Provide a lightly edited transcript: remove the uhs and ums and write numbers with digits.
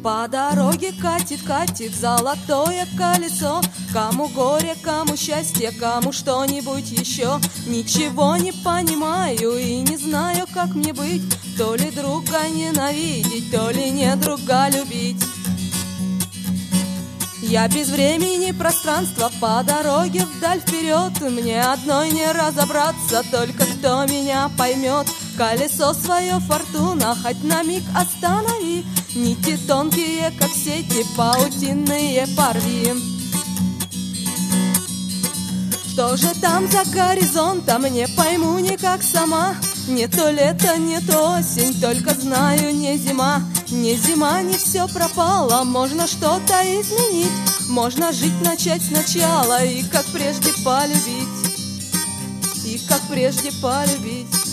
По дороге катит, катит золотое колесо. Кому горе, кому счастье, кому что-нибудь еще. Ничего не понимаю и не знаю, как мне быть. То ли друга ненавидеть, то ли не друга любить. Я без времени, пространства, по дороге вдаль вперед. Мне одной не разобраться, только кто меня поймет. Колесо свое, фортуна, хоть на миг останови. Нити тонкие, как сети, паутинные порви. Что же там за горизонтом, не пойму никак сама. Не то лето, не то осень, только знаю, не зима. Не зима, не все пропало, можно что-то изменить. Можно жить, начать сначала и как прежде полюбить. И как прежде полюбить.